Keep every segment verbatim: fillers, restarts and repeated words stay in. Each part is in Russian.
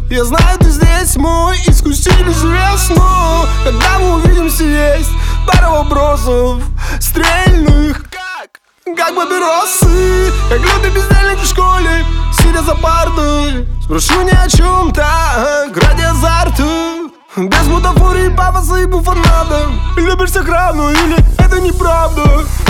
Я знаю, ты здесь мой искуситель звезд, но когда мы увидимся, есть пара вопросов стрельных. Как? Как папиросы, как лютый бездельник в школе, сидя за партой. Спрошу ни о чем так, ради азарта, без бутафории, пафоса и буфонада. Любишь всех равно или это неправда?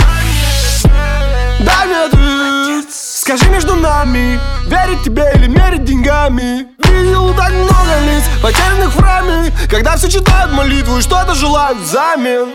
Дай мне ответ, скажи между нами, верить тебе или мерить деньгами. Видел так много лиц, потерянных в раме, когда все читают молитву и что-то желают взамен.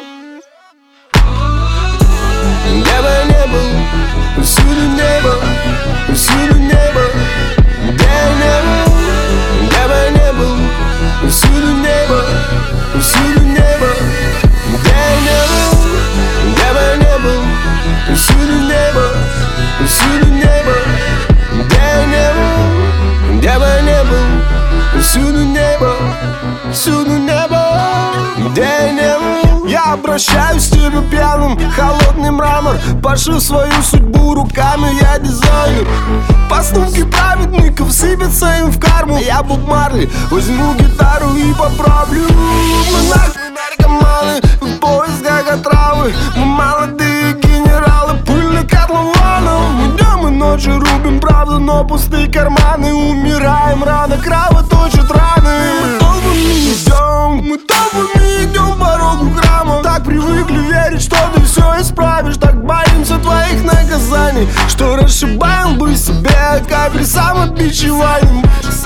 Где бы я не был, всюду небо, всюду небо. Где я не был, где бы я не был, всюду небо, всюду небо. Где я не был, где бы я не был, всюду небо, всюду небо. Где я не был, где бы я не был, всюду небо, всюду небо. Где я не был. Я обращаюсь к тебе пьяным, холодный мрамор. Пошив свою судьбу руками, я дизайнер. Поступки праведников сыпятся им в карму. Я Боб Марли, возьму гитару и поправлю. Мы нахуй наркоманы, в поисках отравы. Мы молодые генералы, пыльных котлованов. Мы днем и ночью рубим правду, но пустые карманы. Умираем рано, кровоточат раны. Мы толпами идем, мы толпами идем по порогу храма. Так привыкли верить, что ты все исправишь. Так боимся твоих наказаний, что расшибаем бы себе капли самобичеванием.